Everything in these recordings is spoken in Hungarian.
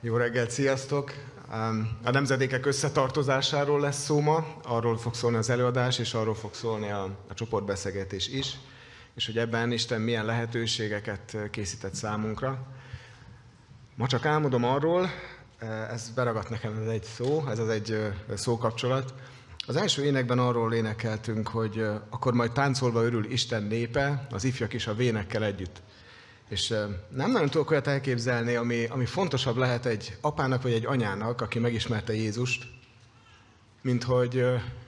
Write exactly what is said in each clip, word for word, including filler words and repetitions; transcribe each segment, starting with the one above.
Jó reggelt, sziasztok! A nemzedékek összetartozásáról lesz szó ma, arról fog szólni az előadás, és arról fog szólni a, a csoportbeszélgetés is, és hogy ebben Isten milyen lehetőségeket készített számunkra. Ma csak álmodom arról, ez beragadt nekem, ez egy szó, ez az egy szókapcsolat. Az első énekben arról énekeltünk, hogy akkor majd táncolva örül Isten népe, az ifjak is a vénekkel együtt. És nem nagyon tudok olyat elképzelni, ami, ami fontosabb lehet egy apának vagy egy anyának, aki megismerte Jézust, mint hogy,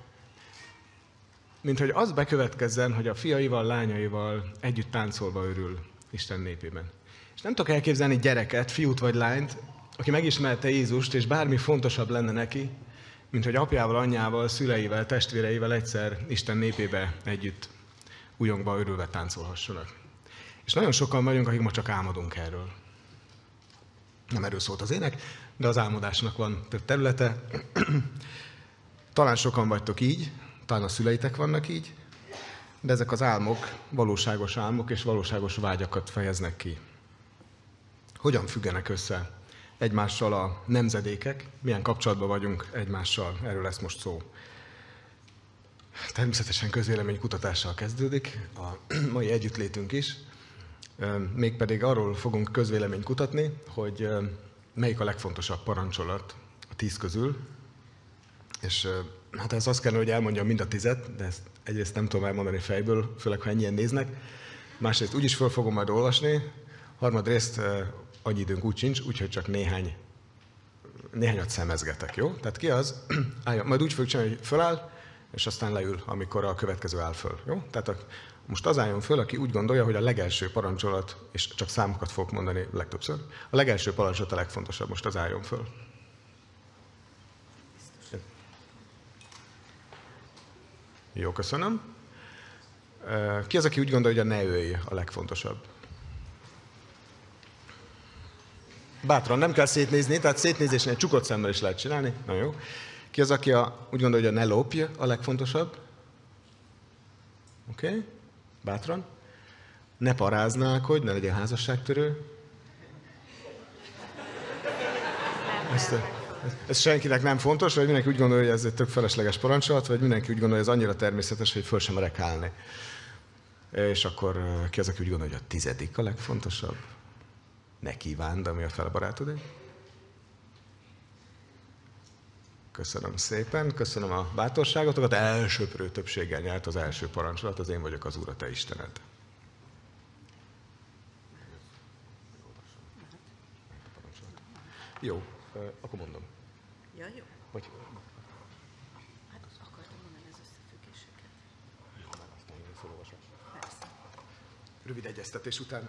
mint hogy az bekövetkezzen, hogy a fiaival, lányaival együtt táncolva örül Isten népében. És nem tudok elképzelni gyereket, fiút vagy lányt, aki megismerte Jézust, és bármi fontosabb lenne neki, mint hogy apjával, anyjával, szüleivel, testvéreivel egyszer Isten népébe együtt újongva, örülve táncolhassanak. És nagyon sokan vagyunk, akik ma csak álmodunk erről. Nem erről szólt az ének, de az álmodásnak van több területe. Talán sokan vagytok így, talán a szüleitek vannak így, de ezek az álmok valóságos álmok és valóságos vágyakat fejeznek ki. Hogyan függenek össze egymással a nemzedékek, milyen kapcsolatban vagyunk egymással, erről lesz most szó. Természetesen közvéleménykutatással kezdődik a mai együttlétünk is. Mégpedig arról fogunk közvéleményt kutatni, hogy melyik a legfontosabb parancsolat a tíz közül. És hát ez azt kellene, hogy elmondjam mind a tizet, de ezt egyrészt nem tudom elmondani fejből, főleg ha ennyien néznek. Másrészt úgyis föl fogom majd olvasni, harmadrészt annyi időnk úgy sincs, úgyhogy csak néhány, néhányat szemezgetek, jó? Tehát ki az? Álljon, majd úgy fogjuk csinálni, hogy föláll, és aztán leül, amikor a következő áll föl, jó? Tehát a, most az álljon föl, aki úgy gondolja, hogy a legelső parancsolat, és csak számokat fogok mondani legtöbbször, a legelső parancsolat a legfontosabb, most az álljon föl. Jó, köszönöm. Ki az, aki úgy gondolja, hogy a ne ölj a legfontosabb? Bátran, nem kell szétnézni, tehát szétnézésnél csukott szemmel is lehet csinálni. Nagyon jó. Ki az, aki a, úgy gondolja, hogy a ne lopj a legfontosabb? Oké. Okay. Bátran. Ne paráználkodj, ne legyen házasságtörő. Ezt, ez senkinek nem fontos, vagy mindenki úgy gondolja, hogy ez egy tök felesleges parancsolat, vagy mindenki úgy gondolja, hogy ez annyira természetes, hogy föl sem merek állni. És akkor ki az, aki úgy gondolja, hogy a tizedik a legfontosabb? Ne kívánd, ami a fel a barátodé. Köszönöm szépen, köszönöm a bátorságotokat. Elsöprő többséggel nyert az első parancsolat, az én vagyok az Úr, a te Istened. Jó, akkor mondom. Ja, jó. Vagy... Hát akartam mondani az összefüggéseket. Jó, már aztán jön felolvasás. Persze. Rövid egyeztetés után.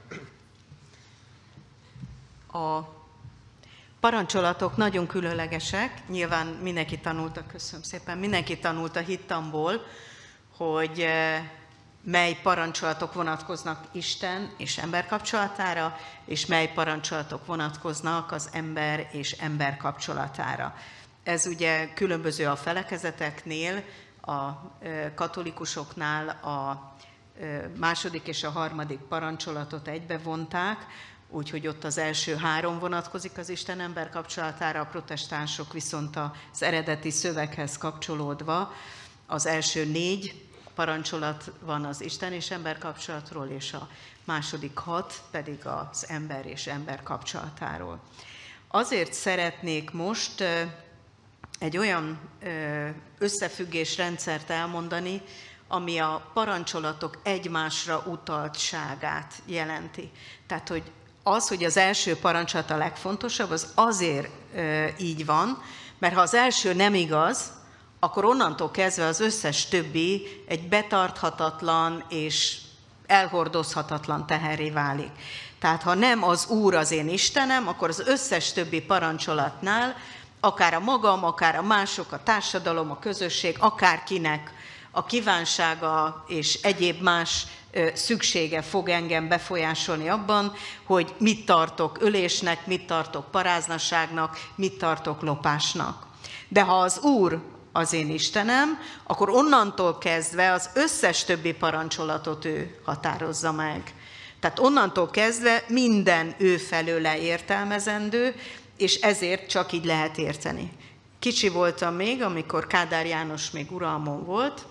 A parancsolatok nagyon különlegesek, nyilván mindenki tanulta, köszönöm szépen, mindenki tanult a hittamból, hogy mely parancsolatok vonatkoznak Isten és ember kapcsolatára, és mely parancsolatok vonatkoznak az ember és ember kapcsolatára. Ez ugye különböző a felekezeteknél, a katolikusoknál a második és a harmadik parancsolatot egybevonták, úgyhogy ott az első három vonatkozik az Isten-ember kapcsolatára, a protestánsok viszont az eredeti szöveghez kapcsolódva az első négy parancsolat van az Isten és ember kapcsolatról, és a második hat pedig az ember és ember kapcsolatáról. Azért szeretnék most egy olyan összefüggésrendszert elmondani, ami a parancsolatok egymásra utaltságát jelenti. Tehát, hogy az, hogy az első parancsolat a legfontosabb, az azért e, így van, mert ha az első nem igaz, akkor onnantól kezdve az összes többi egy betarthatatlan és elhordozhatatlan teherré válik. Tehát ha nem az Úr az én Istenem, akkor az összes többi parancsolatnál, akár a magam, akár a mások, a társadalom, a közösség, akárkinek a kívánsága és egyéb más szüksége fog engem befolyásolni abban, hogy mit tartok ölésnek, mit tartok paráznaságnak, mit tartok lopásnak. De ha az Úr az én Istenem, akkor onnantól kezdve az összes többi parancsolatot ő határozza meg. Tehát onnantól kezdve minden ő felőle értelmezendő, és ezért csak így lehet érteni. Kicsi voltam még, amikor Kádár János még uralmon volt,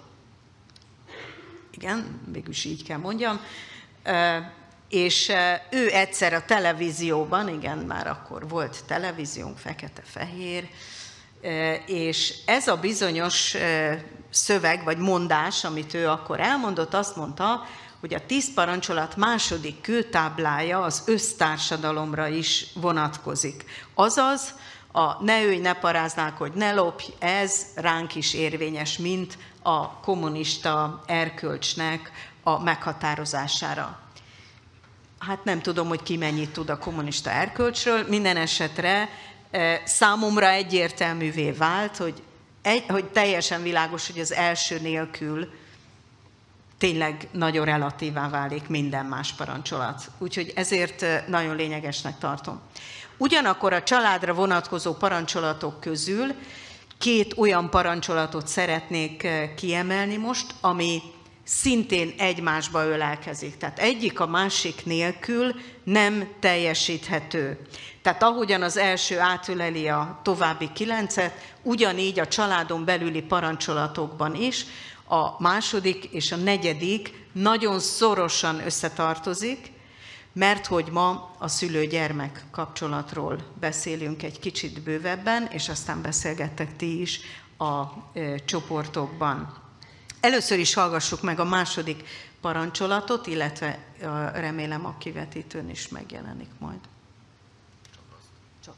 igen, mégis így kell mondjam, és ő egyszer a televízióban, igen, már akkor volt televíziónk, fekete-fehér, és ez a bizonyos szöveg, vagy mondás, amit ő akkor elmondott, azt mondta, hogy a tíz parancsolat második kőtáblája az össztársadalomra is vonatkozik. Azaz, a ne ölj, ne paráználkodj, ne lopj, ez ránk is érvényes, mint a kommunista erkölcsnek a meghatározására. Hát nem tudom, hogy ki mennyit tud a kommunista erkölcsről, minden esetre számomra egyértelművé vált, hogy, egy, hogy teljesen világos, hogy az első nélkül tényleg nagyon relatívá válik minden más parancsolat. Úgyhogy ezért nagyon lényegesnek tartom. Ugyanakkor a családra vonatkozó parancsolatok közül két olyan parancsolatot szeretnék kiemelni most, ami szintén egymásba ölelkezik. Tehát egyik a másik nélkül nem teljesíthető. Tehát ahogyan az első átöleli a további kilencet, ugyanígy a családon belüli parancsolatokban is a második és a negyedik nagyon szorosan összetartozik, mert hogy ma a szülő-gyermek kapcsolatról beszélünk egy kicsit bővebben, és aztán beszélgettek ti is a e, csoportokban. Először is hallgassuk meg a második parancsolatot, illetve e, remélem a kivetítőn is megjelenik majd. Csak.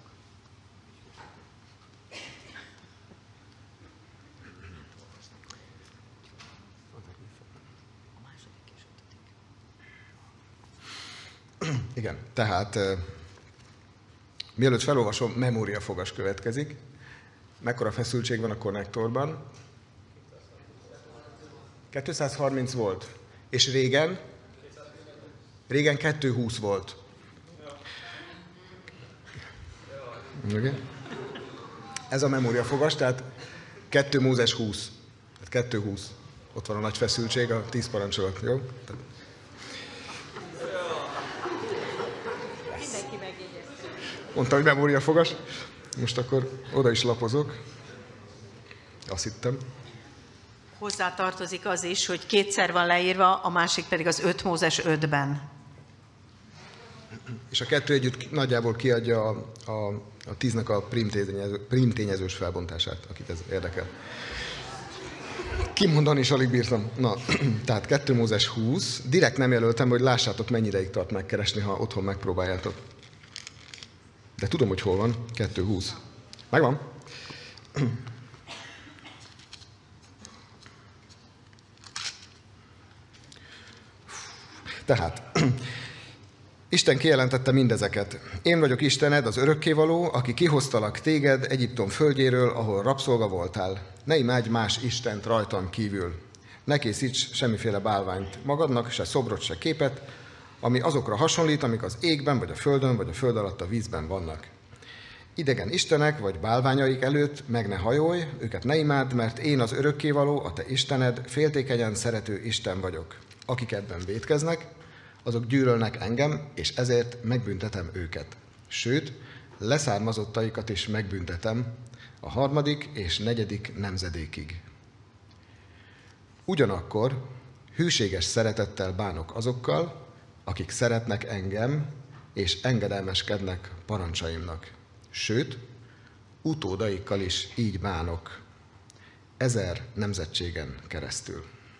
Igen, tehát mielőtt felolvasom, memóriafogas következik. Mekkora feszültség van a konnektorban? kétszázharminc volt. És régen? Régen kétszázhúsz volt. Okay. Ez a memóriafogas, tehát kettő Mózes húsz. Tehát kétszázhúsz. Ott van a nagy feszültség, a tíz parancsolat, jó? Tehát mondtam, hogy memóriafogas. Most akkor oda is lapozok. Azt hittem. Hozzá tartozik az is, hogy kétszer van leírva, a másik pedig az öt Mózes ötben. És a kettő együtt nagyjából kiadja a, a, a tíznek a primtényezős felbontását, akit ez érdekel. Kimondani is alig bírtam. Na, tehát kettő Mózes húsz. Direkt nem jelöltem, hogy lássátok, mennyi ideig tart megkeresni, ha otthon megpróbáljátok. De tudom, hogy hol van. kettő húsz. Megvan? Tehát, Isten kijelentette mindezeket. Én vagyok Istened, az örökkévaló, aki kihoztalak téged Egyiptom földjéről, ahol rabszolga voltál. Ne imádj más Istent rajtam kívül. Ne készíts semmiféle bálványt magadnak, se szobrot, se képet, ami azokra hasonlít, amik az égben, vagy a földön, vagy a föld alatt a vízben vannak. Idegen istenek, vagy bálványaik előtt meg ne hajolj, őket ne imádd, mert én az örökkévaló, a te Istened, féltékenyen szerető Isten vagyok. Akik ebben vétkeznek, azok gyűlölnek engem, és ezért megbüntetem őket. Sőt, leszármazottaikat is megbüntetem a harmadik és negyedik nemzedékig. Ugyanakkor hűséges szeretettel bánok azokkal, akik szeretnek engem, és engedelmeskednek parancsaimnak. Sőt, utódaikkal is így bánok, ezer nemzetségen keresztül.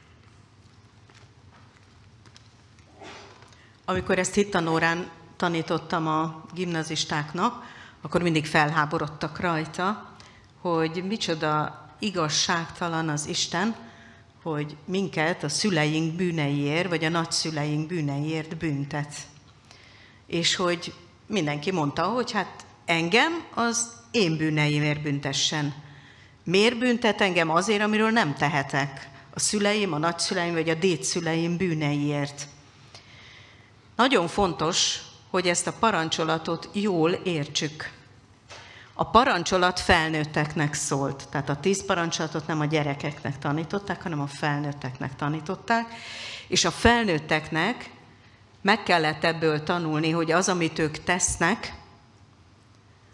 Amikor ezt hittanórán tanítottam a gimnazistáknak, akkor mindig felháborodtak rajta, hogy micsoda igazságtalan az Isten, hogy minket a szüleink bűneiért, vagy a nagyszüleink bűneiért büntet. És hogy mindenki mondta, hogy hát engem az én bűneimért büntessen. Miért büntet engem? Azért, amiről nem tehetek. A szüleim, a nagyszüleim, vagy a dédszüleim bűneiért. Nagyon fontos, hogy ezt a parancsolatot jól értsük. A parancsolat felnőtteknek szólt. Tehát a tíz parancsolatot nem a gyerekeknek tanították, hanem a felnőtteknek tanították. És a felnőtteknek meg kellett ebből tanulni, hogy az, amit ők tesznek,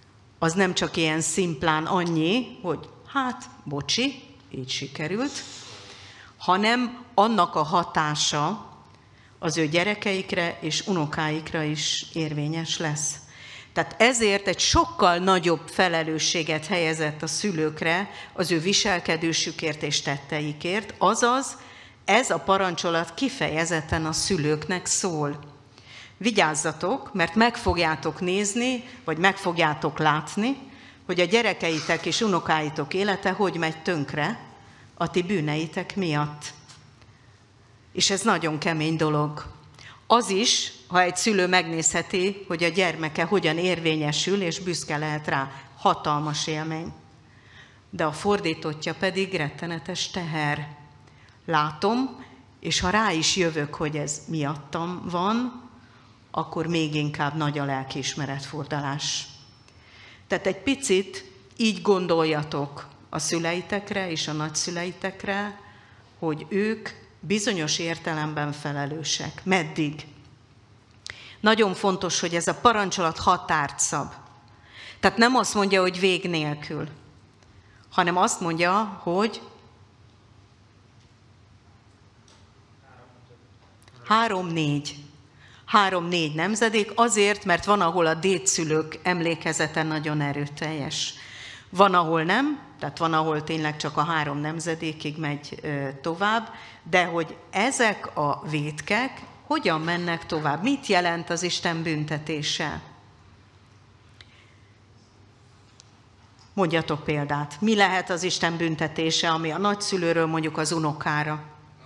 az nem csak ilyen szimplán annyi, hogy hát, bocsi, így sikerült, hanem annak a hatása az ő gyerekeikre és unokáikra is érvényes lesz. Tehát ezért egy sokkal nagyobb felelősséget helyezett a szülőkre az ő viselkedésükért és tetteikért, azaz ez a parancsolat kifejezetten a szülőknek szól. Vigyázzatok, mert meg fogjátok nézni, vagy meg fogjátok látni, hogy a gyerekeitek és unokáitok élete hogy megy tönkre a ti bűneitek miatt. És ez nagyon kemény dolog. Az is, ha egy szülő megnézheti, hogy a gyermeke hogyan érvényesül, és büszke lehet rá. Hatalmas élmény. De a fordítottja pedig rettenetes teher. Látom, és ha rá is jövök, hogy ez miattam van, akkor még inkább nagy a lelkiismeretfordulás. Tehát egy picit így gondoljatok a szüleitekre és a nagyszüleitekre, hogy ők bizonyos értelemben felelősek. Meddig? Nagyon fontos, hogy ez a parancsolat határt szab. Tehát nem azt mondja, hogy vég nélkül, hanem azt mondja, hogy három-négy. Három-négy nemzedék, azért, mert van, ahol a dédszülők emlékezete nagyon erőteljes. Van, ahol nem, tehát van, ahol tényleg csak a három nemzedékig megy tovább, de hogy ezek a vétkek hogyan mennek tovább? Mit jelent az Isten büntetése? Mondjatok példát. Mi lehet az Isten büntetése, ami a nagyszülőről mondjuk az unokára?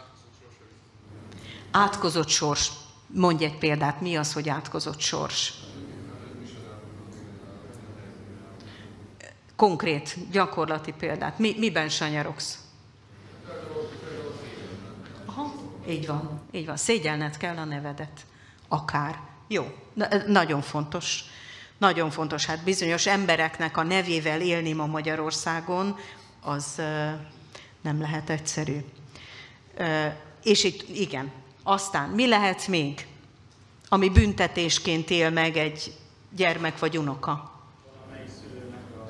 Átkozott sors. Mondj egy példát, mi az, hogy átkozott sors? Konkrét, gyakorlati példát. Mi, miben sanyarogsz? Aha, így van, így van. Szégyelned kell a nevedet. Akár. Jó, nagyon fontos. Nagyon fontos. Hát bizonyos embereknek a nevével élni ma Magyarországon, az nem lehet egyszerű. És itt, igen, aztán mi lehet még, ami büntetésként él meg egy gyermek vagy unoka? Valamelyik szülőnek a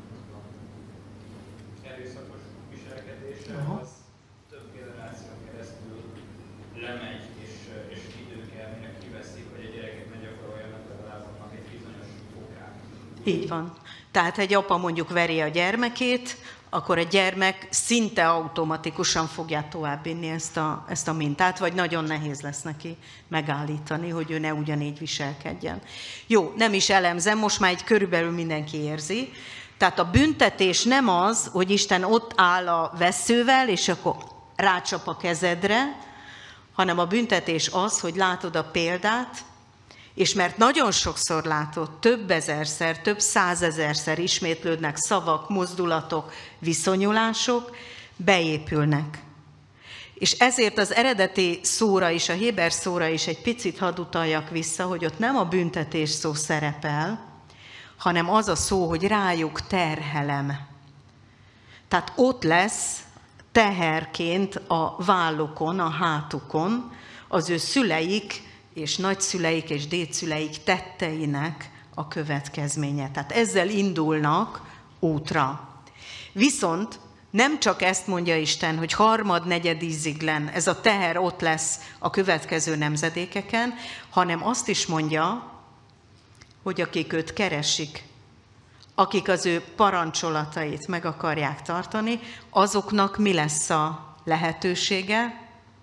erőszakos viselkedése, Aha. az több generáción keresztül lemegy, és, és idő kell, mire kiveszik, hogy a gyerekek ne gyakoroljanak legalább annak egy bizonyos fokát. Így van. Tehát egy apa mondjuk veri a gyermekét, akkor a gyermek szinte automatikusan fogja továbbvinni ezt a, ezt a mintát, vagy nagyon nehéz lesz neki megállítani, hogy ő ne ugyanígy viselkedjen. Jó, nem is elemzem, most már egy körülbelül mindenki érzi. Tehát a büntetés nem az, hogy Isten ott áll a vesszővel, és akkor rácsap a kezedre, hanem a büntetés az, hogy látod a példát, és mert nagyon sokszor látod, több ezerszer, több százezerszer ismétlődnek szavak, mozdulatok, viszonyulások, beépülnek. És ezért az eredeti szóra is, a héber szóra is egy picit hadd utaljak vissza, hogy ott nem a büntetés szó szerepel, hanem az a szó, hogy rájuk terhelem. Tehát ott lesz teherként a vállukon, a hátukon az ő szüleik, és nagyszüleik és dédszüleik tetteinek a következménye. Tehát ezzel indulnak útra. Viszont nem csak ezt mondja Isten, hogy harmad, negyed íziglen ez a teher ott lesz a következő nemzedékeken, hanem azt is mondja, hogy akik őt keresik, akik az ő parancsolatait meg akarják tartani, azoknak mi lesz a lehetősége?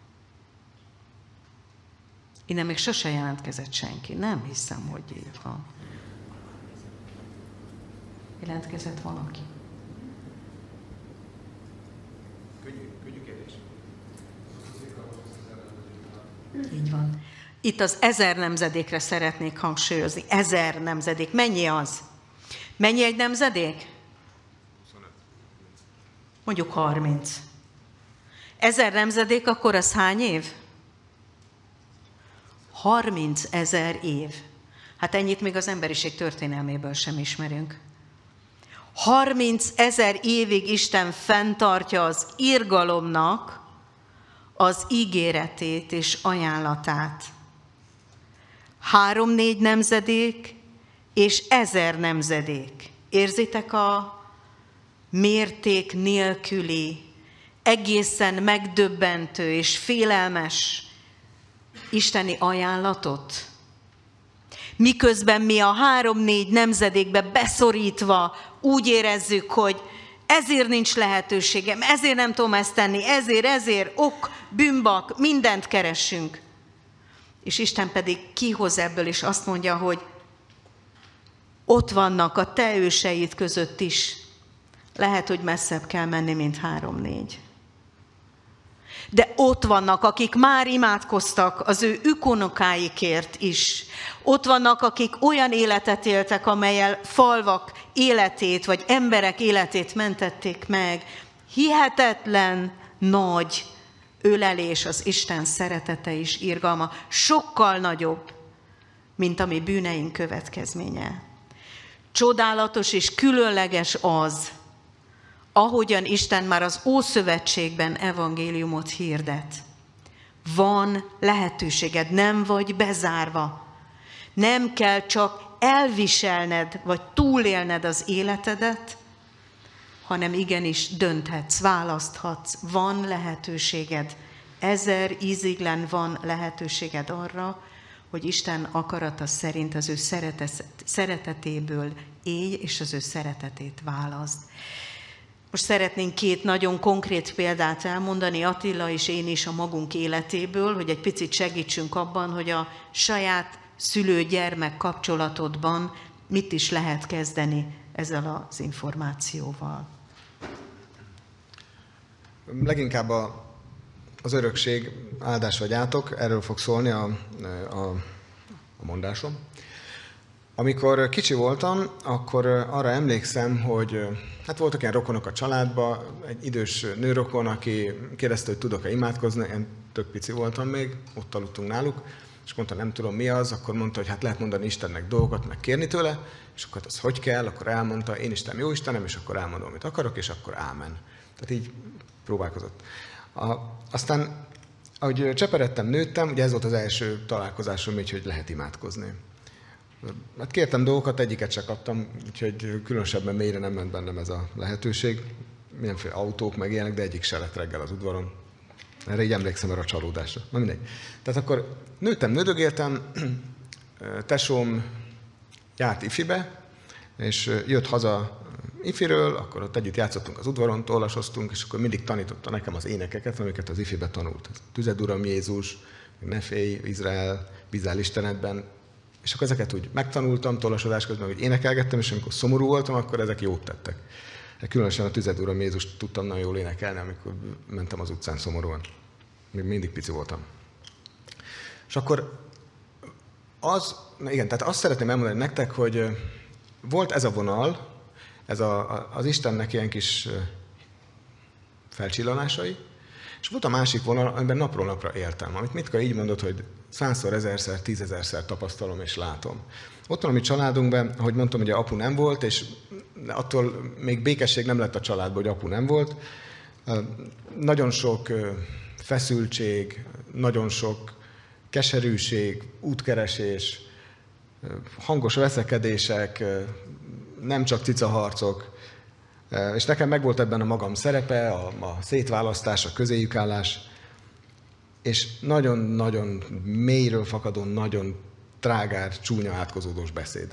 Innen még sose jelentkezett senki. Nem hiszem, hogy így van. Jelentkezett valaki? Könnyű kérdés. Így van. Itt az ezer nemzedékre szeretnék hangsúlyozni. Ezer nemzedék. Mennyi az? Mennyi egy nemzedék? Mondjuk harminc. Ezer nemzedék, akkor az hány év? harminc ezer év. Hát ennyit még az emberiség történelméből sem ismerünk. harminc ezer évig Isten fenntartja az irgalomnak az ígéretét és ajánlatát. Három-négy nemzedék és ezer nemzedék. Érzitek a mérték nélküli, egészen megdöbbentő és félelmes isteni ajánlatot? Miközben mi a három-négy nemzedékbe beszorítva úgy érezzük, hogy ezért nincs lehetőségem, ezért nem tudom ezt tenni, ezért, ezért, ok, bűnbak, mindent keresünk. És Isten pedig kihoz ebből, és azt mondja, hogy ott vannak a te őseid között is. Lehet, hogy messzebb kell menni, mint három-négy. De ott vannak, akik már imádkoztak az ő ükunokáikért is. Ott vannak, akik olyan életet éltek, amellyel falvak életét, vagy emberek életét mentették meg. Hihetetlen nagy ölelés az Isten szeretete és irgalma. Sokkal nagyobb, mint a mi bűneink következménye. Csodálatos és különleges az, ahogyan Isten már az Ószövetségben evangéliumot hirdet. Van lehetőséged, nem vagy bezárva. Nem kell csak elviselned, vagy túlélned az életedet, hanem igenis dönthetsz, választhatsz. Van lehetőséged. Ezer íziglen van lehetőséged arra, hogy Isten akarata szerint az ő szeretetéből élj, és az ő szeretetét válaszd. Most szeretnénk két nagyon konkrét példát elmondani, Attila és én is a magunk életéből, hogy egy picit segítsünk abban, hogy a saját szülő-gyermek kapcsolatodban mit is lehet kezdeni ezzel az információval. Leginkább a, az örökség áldás vagy átok, erről fog szólni a, a, a mondásom. Amikor kicsi voltam, akkor arra emlékszem, hogy hát voltak ilyen rokonok a családban, egy idős nőrokon, aki kérdezte, hogy tudok-e imádkozni, én tök pici voltam még, ott aludtunk náluk, és mondta, nem tudom mi az, akkor mondta, hogy hát lehet mondani Istennek dolgokat, meg kérni tőle, és akkor az hogy kell, akkor elmondta, én Isten jó Istenem, és akkor elmondom, amit akarok, és akkor ámen. Tehát így próbálkozott. A, aztán, ahogy cseperedtem, nőttem, ugye ez volt az első találkozásom, így, hogy lehet imádkozni. Hát kértem dolgokat, egyiket se kaptam, úgyhogy különösebben mélyre nem ment bennem ez a lehetőség. Mindenféle autók, meg ilyenek, de egyik se lett reggel az udvaron. Erre így emlékszem erre a csalódásra. Na mindegy. Tehát akkor nőttem, nődögéltem, tesóm járt ifibe, és jött haza ifiről, akkor ott együtt játszottunk az udvaron, tollasoztunk, és akkor mindig tanította nekem az énekeket, amiket az ifibe tanult. Tüzed Uram Jézus, ne félj, Izrael, bízzál Istenedben. És akkor ezeket úgy megtanultam tollasodás közben, hogy énekelgettem, és amikor szomorú voltam, akkor ezek jót tettek. Különösen a Tüzed Uram Jézust tudtam nagyon jól énekelni, amikor mentem az utcán szomorúan. Még mindig pici voltam. És akkor az, igen, tehát azt szeretném elmondani nektek, hogy volt ez a vonal, ez a, az Istennek ilyen kis felcsillanásai, és volt a másik vonal, amiben napról napra éltem, amit Mitka így mondott, hogy százszor, ezerszer, tízezerszer tapasztalom és látom. Ott van a mi családunkban, ahogy mondtam, hogy apu nem volt, és attól még békesség nem lett a családban, hogy apu nem volt. Nagyon sok feszültség, nagyon sok keserűség, útkeresés, hangos veszekedések, nem csak cicaharcok. És nekem megvolt ebben a magam szerepe, a, a szétválasztás, a közéjük állás, és nagyon-nagyon mélyről fakadó, nagyon trágár, csúnya, átkozódós beszéd.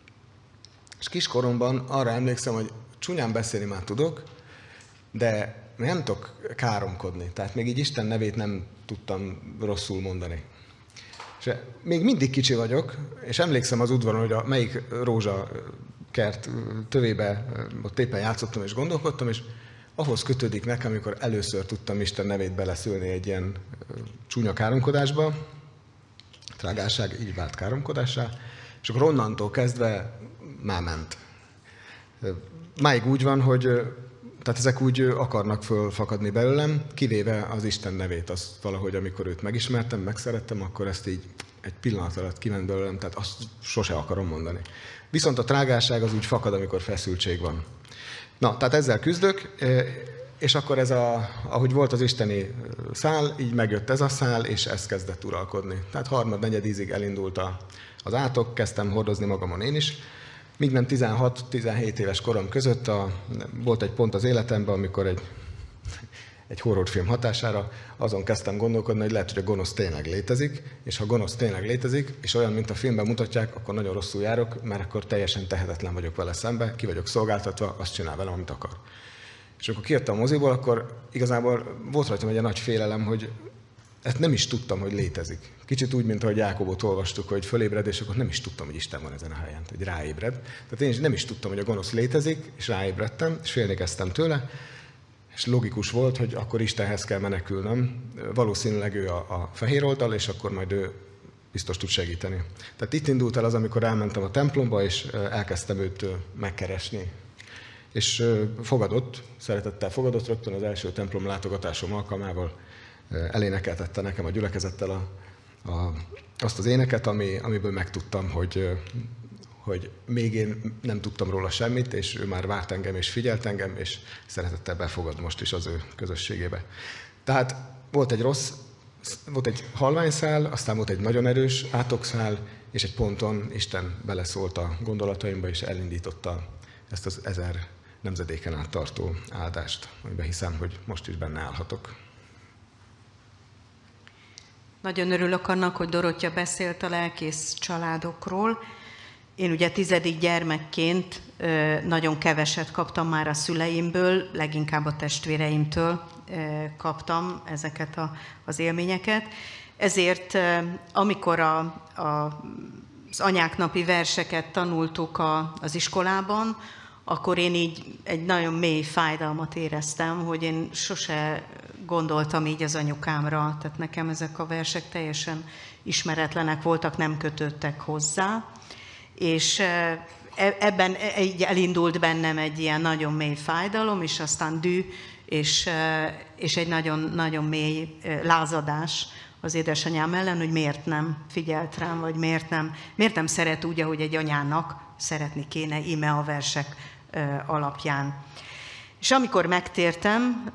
És kiskoromban arra emlékszem, hogy csúnyán beszélni már tudok, de nem tudok káromkodni. Tehát még így Isten nevét nem tudtam rosszul mondani. És még mindig kicsi vagyok, és emlékszem az udvaron, hogy a melyik rózsakert tövébe ott éppen játszottam és gondolkodtam, és ahhoz kötődik nekem, amikor először tudtam Isten nevét beleszülni egy ilyen csúnya káromkodásba, trágárság így vált káromkodássá, és akkor onnantól kezdve már ment. Máig úgy van, hogy tehát ezek úgy akarnak fölfakadni belőlem, kivéve az Isten nevét. Azt valahogy, amikor őt megismertem, megszerettem, akkor ezt így egy pillanat alatt kiment belőlem, tehát azt sose akarom mondani. Viszont a trágárság az úgy fakad, amikor feszültség van. Na, tehát ezzel küzdök, és akkor ez a, ahogy volt az isteni szál, így megjött ez a szál, és ez kezdett uralkodni. Tehát harmad, negyed ízig elindult a, az átok, kezdtem hordozni magamon én is, Míg nem tizenhat-tizenhét éves korom között a, volt egy pont az életemben, amikor egy, egy horrorfilm hatására azon kezdtem gondolkodni, hogy lehet, hogy a gonosz tényleg létezik, és ha gonosz tényleg létezik, és olyan, mint a filmben mutatják, akkor nagyon rosszul járok, mert akkor teljesen tehetetlen vagyok vele szembe, ki vagyok szolgáltatva, azt csinál velem, amit akar. És amikor kijöttem a moziból, akkor igazából volt rajtam egy nagy félelem, hogy ezt nem is tudtam, hogy létezik. Kicsit úgy, mint ahogy Jákobot olvastuk, hogy fölébred, és akkor nem is tudtam, hogy Isten van ezen a helyen, hogy ráébred. Tehát én is nem is tudtam, hogy a gonosz létezik, és ráébredtem, és félni kezdtem tőle, és logikus volt, hogy akkor Istenhez kell menekülnöm. Valószínűleg ő a, a fehér oldal, és akkor majd ő biztos tud segíteni. Tehát itt indult el az, amikor elmentem a templomba, és elkezdtem őt megkeresni. És fogadott, szeretettel fogadott, rögtön az első templom látogatásom alkalmával elénekeltette nekem a gyülekezettel a, a, azt az éneket, ami, amiből megtudtam, hogy, hogy még én nem tudtam róla semmit, és ő már várt engem és figyelt engem, és szeretettel befogad most is az ő közösségébe. Tehát volt egy rossz, volt egy halványszál, aztán volt egy nagyon erős átokszál, és egy ponton Isten beleszólt a gondolataimba, és elindította ezt az ezer nemzedéken át tartó áldást, amiben hiszem, hogy most is benne állhatok. Nagyon örülök annak, hogy Dorottya beszélt a lelkész családokról. Én ugye tizedik gyermekként nagyon keveset kaptam már a szüleimből, leginkább a testvéreimtől kaptam ezeket a, az élményeket. Ezért amikor a, a, az anyák napi verseket tanultuk a, az iskolában, akkor én így egy nagyon mély fájdalmat éreztem, hogy én sose gondoltam így az anyukámra, tehát nekem ezek a versek teljesen ismeretlenek voltak, nem kötődtek hozzá, és ebben így elindult bennem egy ilyen nagyon mély fájdalom, és aztán dű, és, és egy nagyon, nagyon mély lázadás az édesanyám ellen, hogy miért nem figyelt rám, vagy miért nem, miért nem szeret úgy, ahogy egy anyának szeretni kéne íme a versek alapján. És amikor megtértem,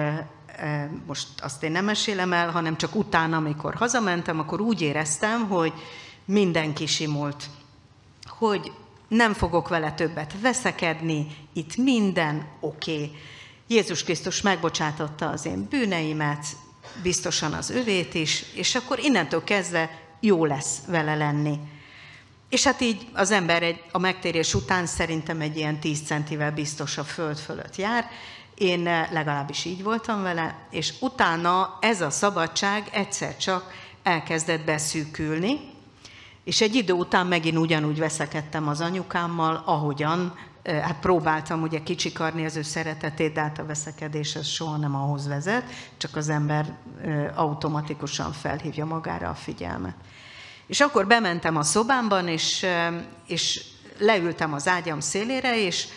most azt én nem mesélem el, hanem csak utána, amikor hazamentem, akkor úgy éreztem, hogy mindenki simult, hogy nem fogok vele többet veszekedni, itt minden oké. Okay. Jézus Krisztus megbocsátotta az én bűneimet, biztosan az övét is, és akkor innentől kezdve jó lesz vele lenni. És hát így az ember egy, a megtérés után szerintem egy ilyen tíz centivel biztos a föld fölött jár. Én legalábbis így voltam vele, és utána ez a szabadság egyszer csak elkezdett beszűkülni, és egy idő után megint ugyanúgy veszekedtem az anyukámmal, ahogyan, hát próbáltam ugye kicsikarni az ő szeretetét, de hát a veszekedés ez soha nem ahhoz vezet, csak az ember automatikusan felhívja magára a figyelmet. És akkor bementem a szobámban, és, és leültem az ágyam szélére, és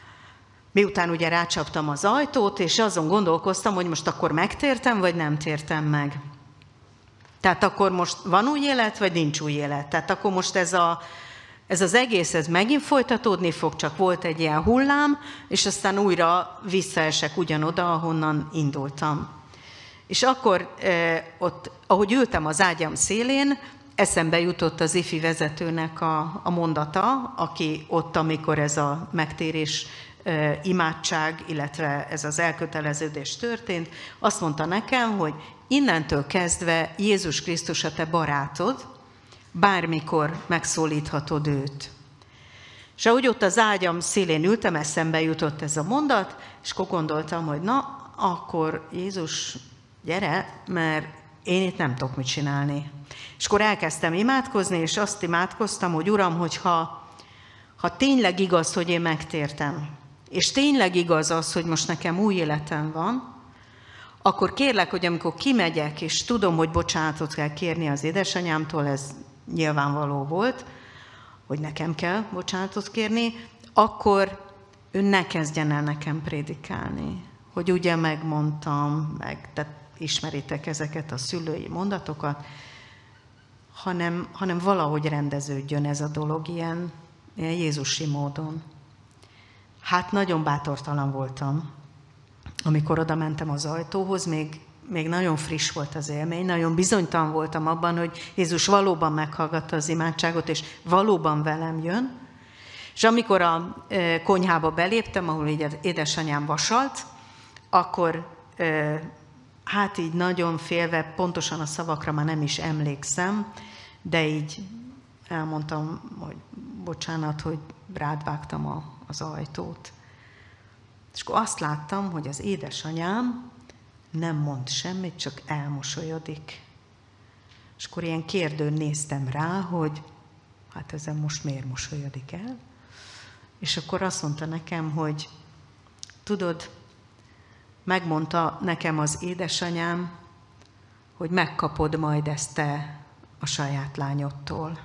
miután ugye rácsaptam az ajtót, és azon gondolkoztam, hogy most akkor megtértem, vagy nem tértem meg. Tehát akkor most van új élet, vagy nincs új élet. Tehát akkor most ez, a, ez az egész, ez megint folytatódni fog, csak volt egy ilyen hullám, és aztán újra visszaesek ugyanoda, ahonnan indultam. És akkor eh, ott, ahogy ültem az ágyam szélén, eszembe jutott az ifi vezetőnek a, a mondata, aki ott, amikor ez a megtérés e, imádság, illetve ez az elköteleződés történt, azt mondta nekem, hogy innentől kezdve Jézus Krisztus a te barátod, bármikor megszólíthatod őt. És ahogy ott az ágyam szélén ültem, eszembe jutott ez a mondat, és akkor gondoltam, hogy na, akkor Jézus, gyere, mert én itt nem tudok mit csinálni. És akkor elkezdtem imádkozni, és azt imádkoztam, hogy Uram, hogyha ha tényleg igaz, hogy én megtértem, és tényleg igaz az, hogy most nekem új életem van, akkor kérlek, hogy amikor kimegyek, és tudom, hogy bocsánatot kell kérni az édesanyámtól, ez nyilvánvaló volt, hogy nekem kell bocsánatot kérni, akkor ő ne kezdjen el nekem prédikálni. Hogy ugye megmondtam, meg, tehát ismeritek ezeket a szülői mondatokat, hanem, hanem valahogy rendeződjön ez a dolog ilyen, ilyen jézusi módon. Hát nagyon bátortalan voltam, amikor oda mentem az ajtóhoz, még, még nagyon friss volt az élmény, nagyon bizonytalan voltam abban, hogy Jézus valóban meghallgatta az imádságot, és valóban velem jön. És amikor a konyhába beléptem, ahol így az édesanyám vasalt, akkor hát így nagyon félve, pontosan a szavakra már nem is emlékszem, de így elmondtam, hogy bocsánat, hogy rád vágtam a, az ajtót. És akkor azt láttam, hogy az édesanyám nem mond semmit, csak elmosolyodik. És akkor ilyen kérdőn néztem rá, hogy hát ezen most miért mosolyodik el? És akkor azt mondta nekem, hogy tudod, megmondta nekem az édesanyám, hogy megkapod majd ezt te a saját lányodtól.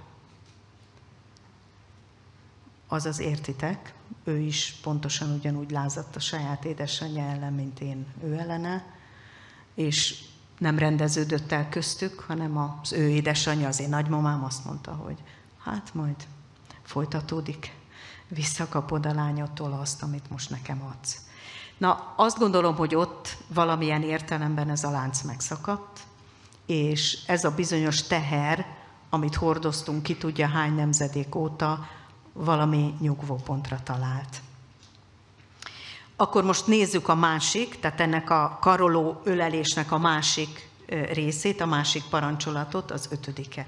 Azaz értitek, ő is pontosan ugyanúgy lázadt a saját édesanyja ellen, mint én ő ellene, és nem rendeződött el köztük, hanem az ő édesanyja, az én nagymamám azt mondta, hogy hát majd folytatódik, visszakapod a lányodtól azt, amit most nekem adsz. Na, azt gondolom, hogy ott valamilyen értelemben ez a lánc megszakadt, és ez a bizonyos teher, amit hordoztunk ki tudja hány nemzedék óta, valami nyugvópontra talált. Akkor most nézzük a másik, tehát ennek a karoló ölelésnek a másik részét, a másik parancsolatot, az ötödiket.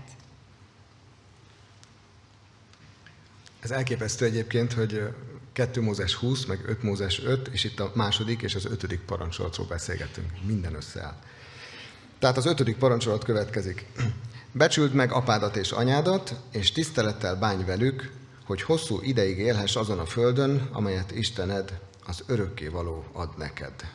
Ez elképesztő egyébként, hogy kettő Mózes húsz, meg öt Mózes öt, és itt a második és az ötödik parancsolatról beszélgetünk. Minden összeáll. Tehát az ötödik parancsolat következik. Becsüld meg apádat és anyádat, és tisztelettel bánj velük, hogy hosszú ideig élhess azon a földön, amelyet Istened, az örökkévaló ad neked.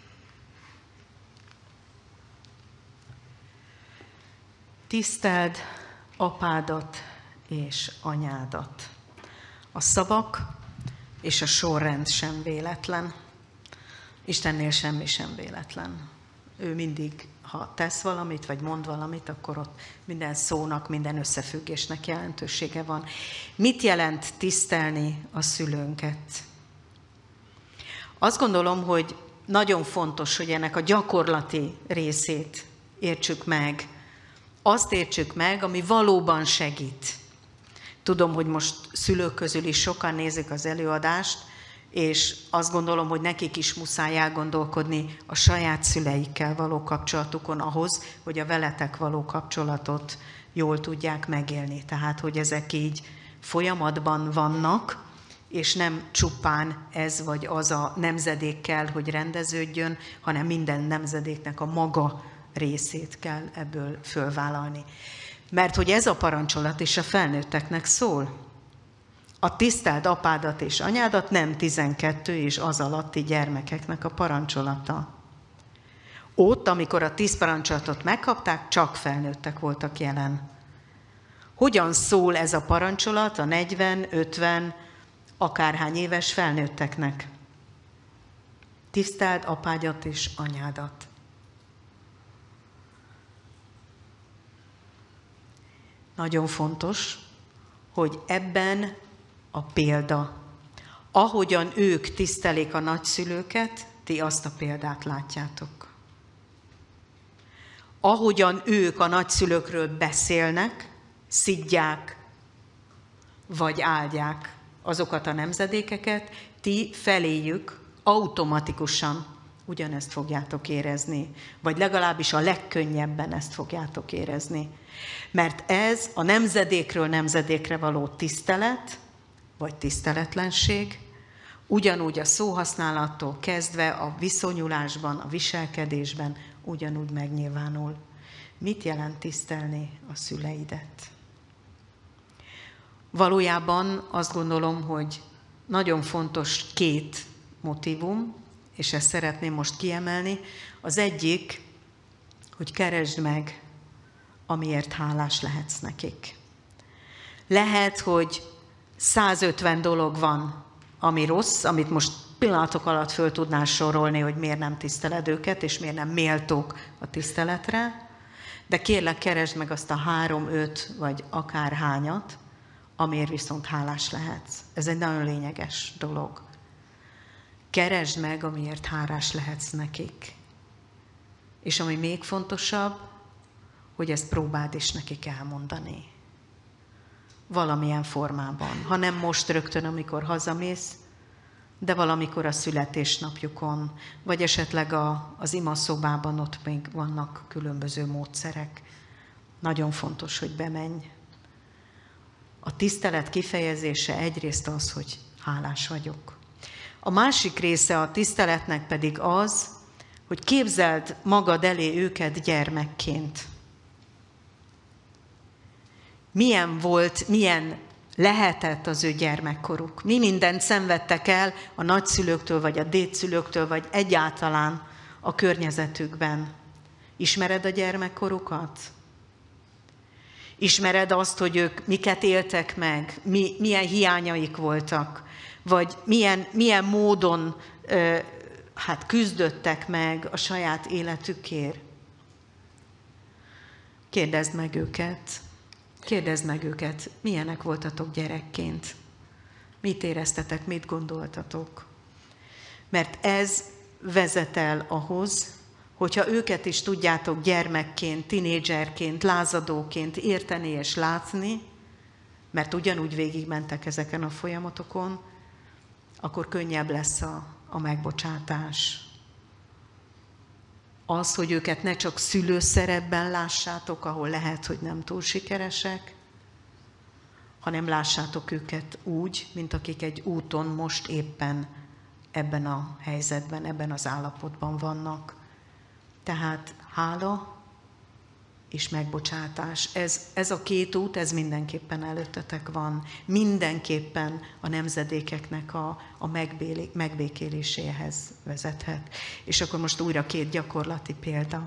Tiszteld apádat és anyádat. A szavak és a sorrend sem véletlen. Istennél semmi sem véletlen. Ő mindig, ha tesz valamit, vagy mond valamit, akkor ott minden szónak, minden összefüggésnek jelentősége van. Mit jelent tisztelni a szülőnket? Azt gondolom, hogy nagyon fontos, hogy ennek a gyakorlati részét értsük meg. Azt értsük meg, ami valóban segít. Tudom, hogy most szülők közül is sokan nézik az előadást, és azt gondolom, hogy nekik is muszáj elgondolkodni a saját szüleikkel való kapcsolatukon ahhoz, hogy a veletek való kapcsolatot jól tudják megélni. Tehát, hogy ezek így folyamatban vannak, és nem csupán ez vagy az a nemzedék kell, hogy rendeződjön, hanem minden nemzedéknek a maga részét kell ebből fölvállalni. Mert hogy ez a parancsolat is a felnőtteknek szól. A tiszteld apádat és anyádat nem tizenkettő és az alatti gyermekeknek a parancsolata. Ott, amikor a tíz parancsolatot megkapták, csak felnőttek voltak jelen. Hogyan szól ez a parancsolat a negyven, ötven, akárhány éves felnőtteknek? Tiszteld apádat és anyádat. Nagyon fontos, hogy ebben a példa, ahogyan ők tisztelik a nagyszülőket, ti azt a példát látjátok. Ahogyan ők a nagyszülőkről beszélnek, szidják, vagy áldják azokat a nemzedékeket, ti feléjük automatikusan ugyanezt fogjátok érezni, vagy legalábbis a legkönnyebben ezt fogjátok érezni. Mert ez a nemzedékről nemzedékre való tisztelet, vagy tiszteletlenség, ugyanúgy a szóhasználattól kezdve a viszonyulásban, a viselkedésben ugyanúgy megnyilvánul. Mit jelent tisztelni a szüleidet? Valójában azt gondolom, hogy nagyon fontos két motívum, és ezt szeretném most kiemelni. Az egyik, hogy keresd meg, amiért hálás lehetsz nekik. Lehet, hogy százötven dolog van, ami rossz, amit most pillanatok alatt föl tudnál sorolni, hogy miért nem tiszteled őket, és miért nem méltók a tiszteletre, de kérlek, keresd meg azt a három, öt, vagy akár hányat, amiért viszont hálás lehetsz. Ez egy nagyon lényeges dolog. Keresd meg, amiért hálás lehetsz nekik. És ami még fontosabb, hogy ezt próbáld is nekik elmondani. valamilyen formában. Ha nem most rögtön, amikor hazamész, de valamikor a születésnapjukon, vagy esetleg a, az imaszobában ott még vannak különböző módszerek. Nagyon fontos, hogy bemenj. A tisztelet kifejezése egyrészt az, hogy hálás vagyok. A másik része a tiszteletnek pedig az, hogy képzeld magad elé őket gyermekként. Milyen volt, milyen lehetett az ő gyermekkoruk. Mi mindent szenvedtek el a nagyszülőktől, vagy a dédszülőktől, vagy egyáltalán a környezetükben. Ismered a gyermekkorukat? Ismered azt, hogy ők miket éltek meg, mi, milyen hiányaik voltak, vagy milyen, milyen módon ö, hát küzdöttek meg a saját életükért? Kérdezd meg őket. Kérdezd meg őket, milyenek voltatok gyerekként. Mit éreztetek, mit gondoltatok. Mert ez vezet el ahhoz, hogyha őket is tudjátok gyermekként, tinédzserként, lázadóként érteni és látni, mert ugyanúgy végigmentek ezeken a folyamatokon, akkor könnyebb lesz a, a megbocsátás. Az, hogy őket ne csak szülőszerepben lássátok, ahol lehet, hogy nem túl sikeresek, hanem lássátok őket úgy, mint akik egy úton most éppen ebben a helyzetben, ebben az állapotban vannak. Tehát hála és megbocsátás. Ez, ez a két út, ez mindenképpen előttetek van. Mindenképpen a nemzedékeknek a, a megbéli, megbékéléséhez vezethet. És akkor most újra két gyakorlati példa.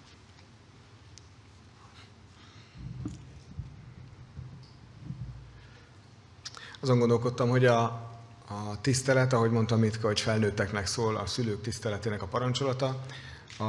Azon gondolkodtam, hogy a, a tisztelet, ahogy mondtam Mitka, hogy felnőtteknek szól, a szülők tiszteletének a parancsolata. A,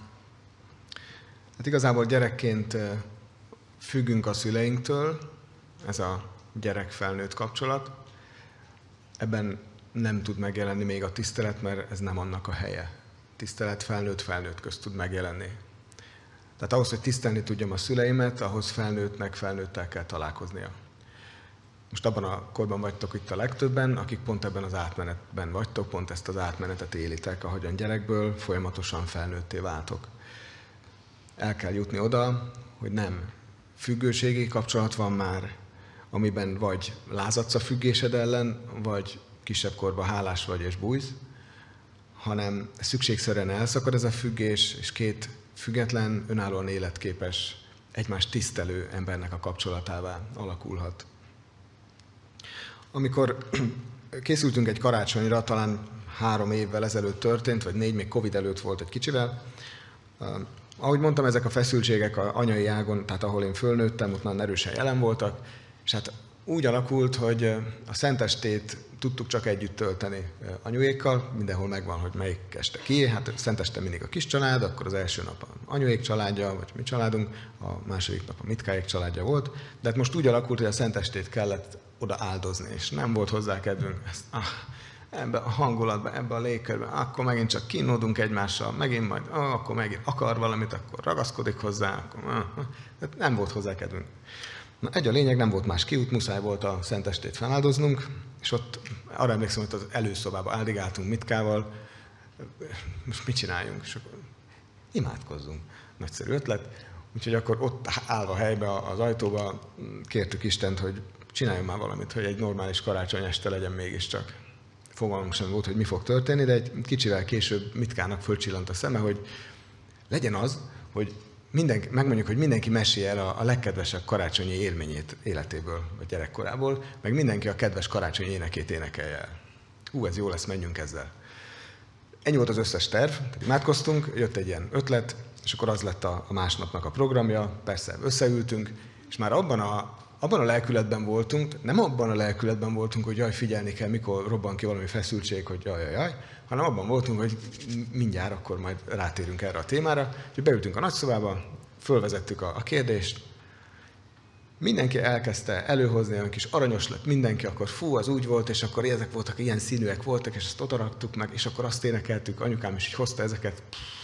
hát igazából gyerekként függünk a szüleinktől, ez a gyerek-felnőtt kapcsolat. Ebben nem tud megjelenni még a tisztelet, mert ez nem annak a helye. Tisztelet felnőtt-felnőtt közt tud megjelenni. Tehát ahhoz, hogy tisztelni tudjam a szüleimet, ahhoz felnőttnek felnőttel kell találkoznia. Most abban a korban vagytok itt a legtöbben, akik pont ebben az átmenetben vagytok, pont ezt az átmenetet élitek, ahogyan gyerekből folyamatosan felnőtté váltok. El kell jutni oda, hogy nem függőségi kapcsolat van már, amiben vagy lázadsz a függésed ellen, vagy kisebb korban hálás vagy és bújsz, hanem szükségszerűen elszakad ez a függés, és két független, önállóan életképes, egymást tisztelő embernek a kapcsolatává alakulhat. Amikor készültünk egy karácsonyra, talán három évvel ezelőtt történt, vagy négy, még Covid előtt volt egy kicsivel. Ahogy mondtam, ezek a feszültségek a anyai ágon, tehát ahol én fölnőttem, ott nagyon erősen jelen voltak, és hát úgy alakult, hogy a szentestét tudtuk csak együtt tölteni anyuékkal, mindenhol megvan, hogy melyik este ki, hát szenteste mindig a kis család, akkor az első nap a anyuék családja, vagy mi családunk, a második nap a Mitkáék családja volt, de hát most úgy alakult, hogy a szentestét kellett oda áldozni, és nem volt hozzá kedvünk. Ezt, ah, ebbe a hangulatban, ebbe a légkörben, akkor megint csak kínódunk egymással, megint majd, ah, akkor megint akar valamit, akkor ragaszkodik hozzá, akkor, ah, ah. Tehát nem volt hozzá kedvünk. Na, egy a lényeg, nem volt más kiút, muszáj volt a szentestét feláldoznunk, és ott arra emlékszem, hogy az előszobában áldigáltunk Mitkával, most mit csináljunk? És akkor imádkozzunk. Nagyszerű ötlet. Úgyhogy akkor ott állva helybe az ajtóba kértük Istent, hogy csináljon már valamit, hogy egy normális karácsony este legyen mégiscsak. Fogalmunk sem volt, hogy mi fog történni, de egy kicsivel később Mitkának fölcsillant a szeme, hogy legyen az, hogy mindenki, megmondjuk, hogy mindenki mesélje el a, a legkedvesebb karácsonyi élményét életéből, vagy gyerekkorából, meg mindenki a kedves karácsonyi énekét énekelje el. Hú, ez jó lesz, menjünk ezzel. Ennyi volt az összes terv, tehát imádkoztunk, jött egy ilyen ötlet, és akkor az lett a, a másnapnak a programja, persze összeültünk, és már abban a, abban a lelkületben voltunk, nem abban a lelkületben voltunk, hogy jaj, figyelni kell, mikor robban ki valami feszültség, hogy jaj, jaj, jaj, hanem abban voltunk, hogy mindjárt akkor majd rátérünk erre a témára. Úgyhogy beültünk a nagyszobába, fölvezettük a, a kérdést, mindenki elkezdte előhozni, olyan kis aranyos lett mindenki, akkor fú, az úgy volt, és akkor ezek voltak, ilyen színűek voltak, és ezt odaraktuk meg, és akkor azt énekeltük, anyukám is így hozta ezeket.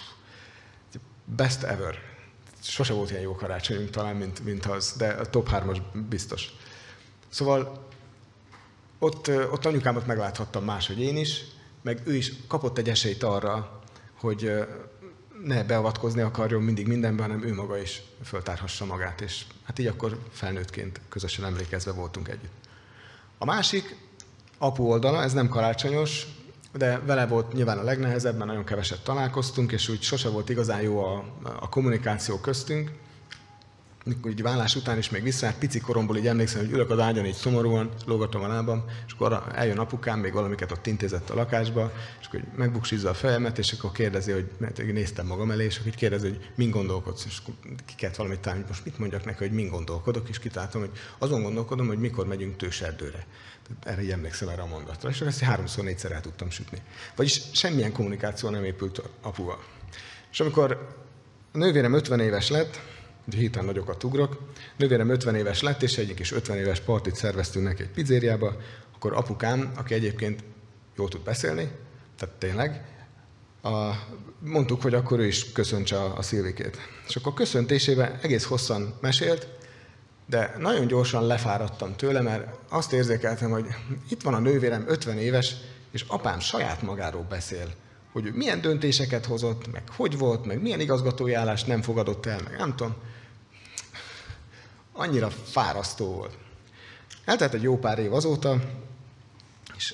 Best ever. Sose volt ilyen jó karácsonyunk talán, mint, mint az, de a top hármas biztos. Szóval ott, ott anyukámat megláthattam máshogy én is, meg ő is kapott egy esélyt arra, hogy ne beavatkozni akarjon mindig mindenben, hanem ő maga is föltárhassa magát, és hát így akkor felnőttként közösen emlékezve voltunk együtt. A másik, apu oldala, ez nem karácsonyos, de vele volt nyilván a legnehezebb, mert nagyon keveset találkoztunk, és úgy sose volt igazán jó a, a kommunikáció köztünk. Mikor így vállás után is még vissza, hát pici koromból így emlékszem, hogy ülök az ágyon, így szomorúan, lógatom a lábam, és akkor eljön apukám, még valamiket ott intézett a lakásba, és akkor megbuksizza a fejemet, és akkor kérdezi, hogy mert én néztem magam elé, és akkor kérdezi, hogy min gondolkodsz, és akkor ki kellett valamit találni, hogy most mit mondjak neki, hogy min gondolkodok, és kitáltam, hogy azon gondolkodom, hogy mikor megyünk Tőserdőre. Erre így emlékszem erre a mondatra, és ezt háromszor, négyszer el tudtam sütni. Vagyis semmilyen kommunikáció nem épült apuval. És amikor a nővérem ötven éves lett, hirtelen nagyokat ugrok, nővérem ötven éves lett, és egyik is ötven éves partit szerveztünk neki egy pizzériába, akkor apukám, aki egyébként jól tud beszélni, tehát tényleg, a, mondtuk, hogy akkor ő is köszöntse a, a Szilvikét. És akkor köszöntésében egész hosszan mesélt, de nagyon gyorsan lefáradtam tőle, mert azt érzékeltem, hogy itt van a nővérem ötven éves, és apám saját magáról beszél, hogy ő milyen döntéseket hozott, meg hogy volt, meg milyen igazgatói állást nem fogadott el, meg nem tudom. Annyira fárasztó volt. Eltelt egy jó pár év azóta, és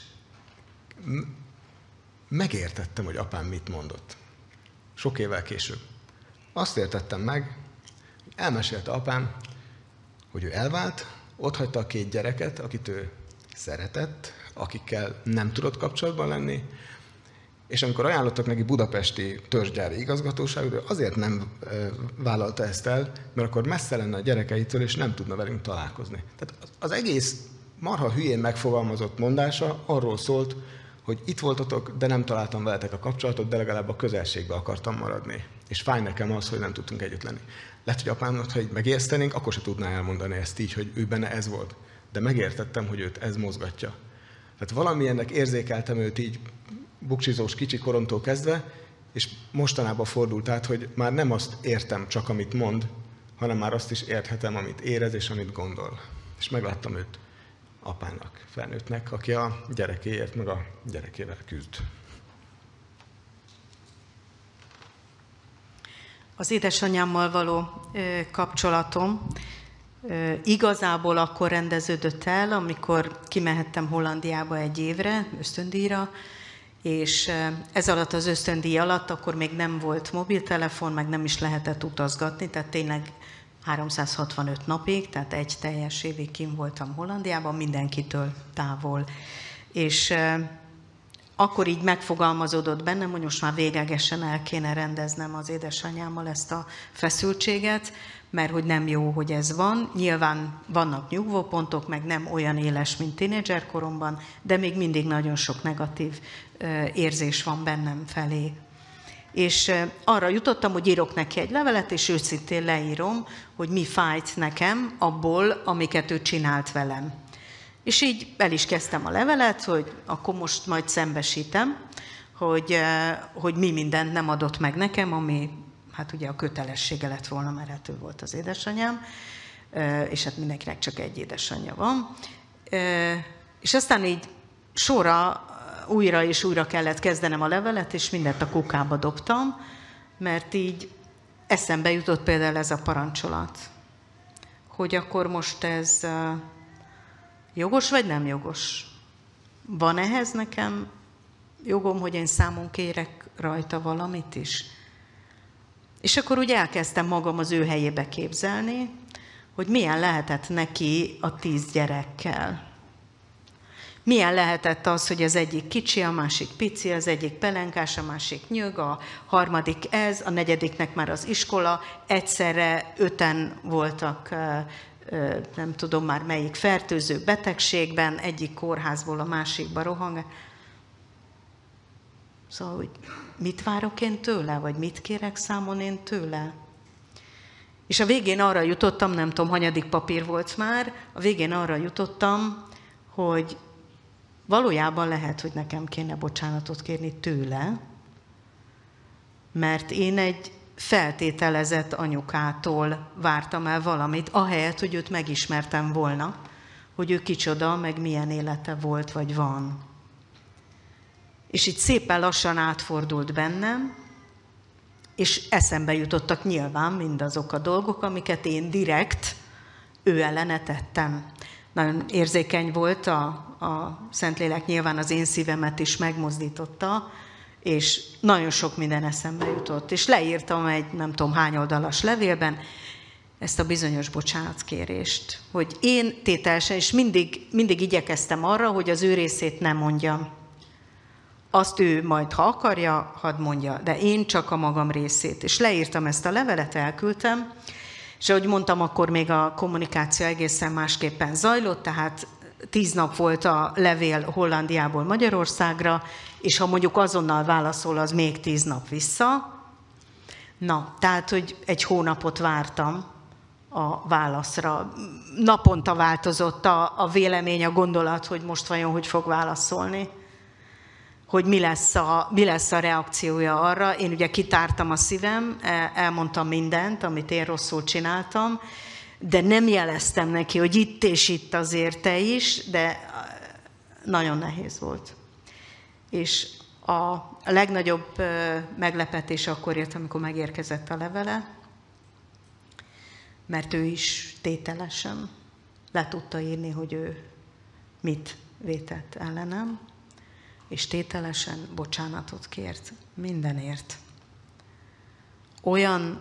megértettem, hogy apám mit mondott. Sok évvel később. Azt értettem meg, hogy elmesélte apám, hogy ő elvált, otthagyta a két gyereket, akit ő szeretett, akikkel nem tudott kapcsolatban lenni, és amikor ajánlottak neki budapesti törzsgyári igazgatóságot, ő azért nem vállalta ezt el, mert akkor messze lenne a gyerekeitől, és nem tudna velünk találkozni. Tehát az egész marha hülyén megfogalmazott mondása arról szólt, hogy itt voltatok, de nem találtam veletek a kapcsolatot, de legalább a közelségbe akartam maradni. És fáj nekem az, hogy nem tudtunk együtt lenni. Lehet, hogy apámnak, ha így megijesztenénk, akkor se tudná elmondani ezt így, hogy ő benne ez volt. De megértettem, hogy őt ez mozgatja. Tehát valamilyennek érzékeltem őt így buksizós kicsi koromtól kezdve, és mostanában fordult át, hogy már nem azt értem csak, amit mond, hanem már azt is érthetem, amit érez és amit gondol. És megláttam őt apának, felnőttnek, aki a gyerekéért, meg a gyerekével küzd. Az édesanyámmal való ö, kapcsolatom ö, igazából akkor rendeződött el, amikor kimehettem Hollandiába egy évre, ösztöndíjra, és ez alatt az ösztöndíj alatt akkor még nem volt mobiltelefon, meg nem is lehetett utazgatni, tehát tényleg háromszázhatvanöt napig, tehát egy teljes évig kint voltam Hollandiában, mindenkitől távol. És akkor így megfogalmazódott bennem, hogy most már véglegesen el kéne rendeznem az édesanyámmal ezt a feszültséget, mert hogy nem jó, hogy ez van. Nyilván vannak nyugvópontok, meg nem olyan éles, mint tínédzserkoromban, de még mindig nagyon sok negatív érzés van bennem felé. És arra jutottam, hogy írok neki egy levelet, és őszintén leírom, hogy mi fájt nekem abból, amiket ő csinált velem. És így el is kezdtem a levelet, hogy akkor most majd szembesítem, hogy, hogy mi mindent nem adott meg nekem, ami hát ugye a kötelessége lett volna, mert hát ő volt az édesanyám, és hát mindenkinek csak egy édesanyja van. És aztán így sorra újra és újra kellett kezdenem a levelet, és mindent a kukába dobtam, mert így eszembe jutott például ez a parancsolat, hogy akkor most ez jogos vagy nem jogos? Van ehhez nekem jogom, hogy én számon kérek rajta valamit is? És akkor úgy elkezdtem magam az ő helyébe képzelni, hogy milyen lehetett neki a tíz gyerekkel. Milyen lehetett az, hogy az egyik kicsi, a másik pici, az egyik pelenkás, a másik nyög, a harmadik ez, a negyediknek már az iskola, egyszerre öten voltak, nem tudom már melyik fertőző betegségben, egyik kórházból a másikba rohang. Szóval, hogy mit várok én tőle, vagy mit kérek számon én tőle? És a végén arra jutottam, nem tudom, hanyadik papír volt már, a végén arra jutottam, hogy valójában lehet, hogy nekem kéne bocsánatot kérni tőle, mert én egy feltételezett anyukától vártam el valamit, ahelyett, hogy őt megismertem volna, hogy ő kicsoda, meg milyen élete volt, vagy van. És itt szépen lassan átfordult bennem, és eszembe jutottak nyilván mindazok a dolgok, amiket én direkt ő ellene tettem. Nagyon érzékeny volt a, a Szentlélek, nyilván az én szívemet is megmozdította, és nagyon sok minden eszembe jutott. És leírtam egy nem tudom hány oldalas levélben ezt a bizonyos bocsánatkérést, hogy én tételesen, és mindig, mindig igyekeztem arra, hogy az ő részét nem mondjam. Azt ő majd, ha akarja, hadd mondja, de én csak a magam részét. És leírtam ezt a levelet, elküldtem, és ahogy mondtam, akkor még a kommunikáció egészen másképpen zajlott, tehát tíz nap volt a levél Hollandiából Magyarországra, és ha mondjuk azonnal válaszol, az még tíz nap vissza. Na, tehát, hogy egy hónapot vártam a válaszra. Naponta változott a, a vélemény, a gondolat, hogy most vajon hogy fog válaszolni. Hogy mi lesz, a, mi lesz a reakciója arra. Én ugye kitártam a szívem, elmondtam mindent, amit én rosszul csináltam, de nem jeleztem neki, hogy itt és itt azért te is, de nagyon nehéz volt. És a legnagyobb meglepetés akkor ért, amikor megérkezett a levele, mert ő is tételesen le tudta írni, hogy ő mit vétett ellenem, és tételesen bocsánatot kért mindenért. Olyan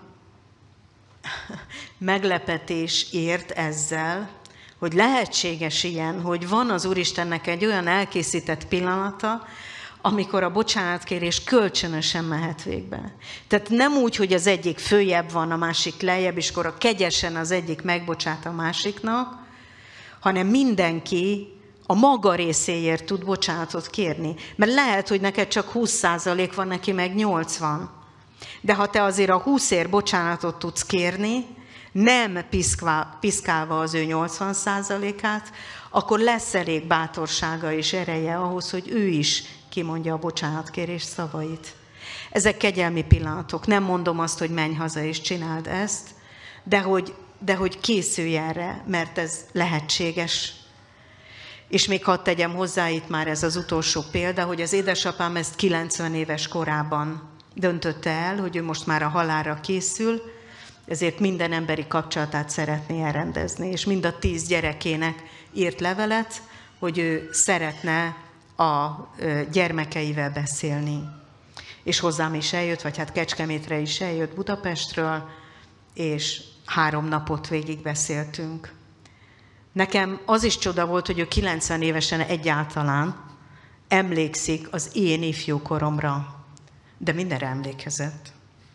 meglepetés ért ezzel, hogy lehetséges ilyen, hogy van az Úristennek egy olyan elkészített pillanata, amikor a bocsánatkérés kölcsönösen mehet végbe. Tehát nem úgy, hogy az egyik följebb van, a másik lejjebb, és akkor a kegyesen az egyik megbocsát a másiknak, hanem mindenki a maga részéért tud bocsánatot kérni. Mert lehet, hogy neked csak húsz százalék van, neki meg nyolcvan. De ha te azért a húszért bocsánatot tudsz kérni, nem piszkál, piszkálva az ő nyolcvan százalékát, akkor lesz elég bátorsága és ereje ahhoz, hogy ő is kimondja a bocsánatkérés szavait. Ezek kegyelmi pillanatok. Nem mondom azt, hogy menj haza és csináld ezt, de hogy, de hogy készülj erre, mert ez lehetséges. És még hadd tegyem hozzá, itt már ez az utolsó példa, hogy az édesapám ezt kilencven éves korában döntötte el, hogy ő most már a halálra készül, ezért minden emberi kapcsolatát szeretné elrendezni, és mind a tíz gyerekének írt levelet, hogy ő szeretne a gyermekeivel beszélni. És hozzám is eljött, vagy hát Kecskemétre is eljött Budapestről, és három napot végig beszéltünk. Nekem az is csoda volt, hogy ő kilencven évesen egyáltalán emlékszik az én ifjúkoromra, de mindenre emlékezett.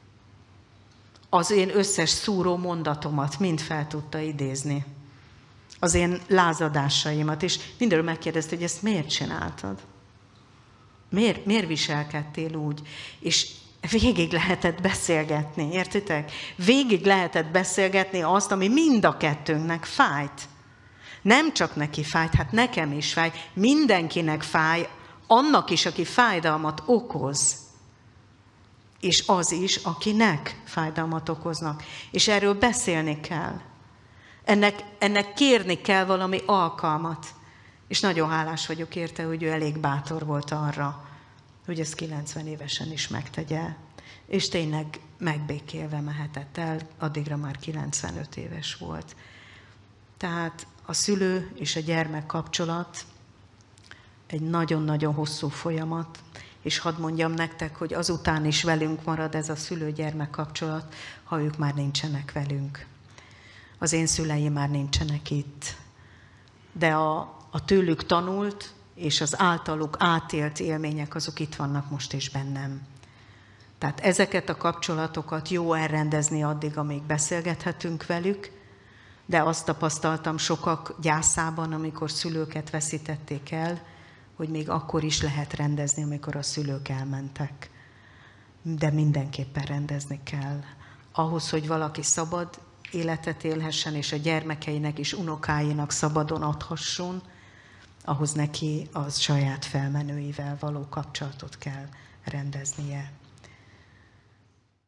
Az én összes szúró mondatomat mind fel tudta idézni. Az én lázadásaimat, és mindenről megkérdezte, hogy ezt miért csináltad? Miért, miért viselkedtél úgy? És végig lehetett beszélgetni, értitek? Végig lehetett beszélgetni azt, ami mind a kettőnknek fájt. Nem csak neki fájt, hát nekem is fáj, mindenkinek fáj, annak is, aki fájdalmat okoz, és az is, akinek fájdalmat okoznak. És erről beszélni kell. Ennek, ennek kérni kell valami alkalmat. És nagyon hálás vagyok érte, hogy ő elég bátor volt arra, hogy ezt kilencven évesen is megtegye. És tényleg megbékélve mehetett el, addigra már kilencvenöt éves volt. Tehát a szülő és a gyermek kapcsolat egy nagyon-nagyon hosszú folyamat, és hadd mondjam nektek, hogy azután is velünk marad ez a szülő-gyermek kapcsolat, ha ők már nincsenek velünk. Az én szüleim már nincsenek itt, de a, a tőlük tanult és az általuk átélt élmények, azok itt vannak most is bennem. Tehát ezeket a kapcsolatokat jó elrendezni addig, amíg beszélgethetünk velük, de azt tapasztaltam sokak gyászában, amikor szülőket veszítették el, hogy még akkor is lehet rendezni, amikor a szülők elmentek. De mindenképpen rendezni kell. Ahhoz, hogy valaki szabad életet élhessen, és a gyermekeinek és unokáinak szabadon adhasson, ahhoz neki az saját felmenőivel való kapcsolatot kell rendeznie.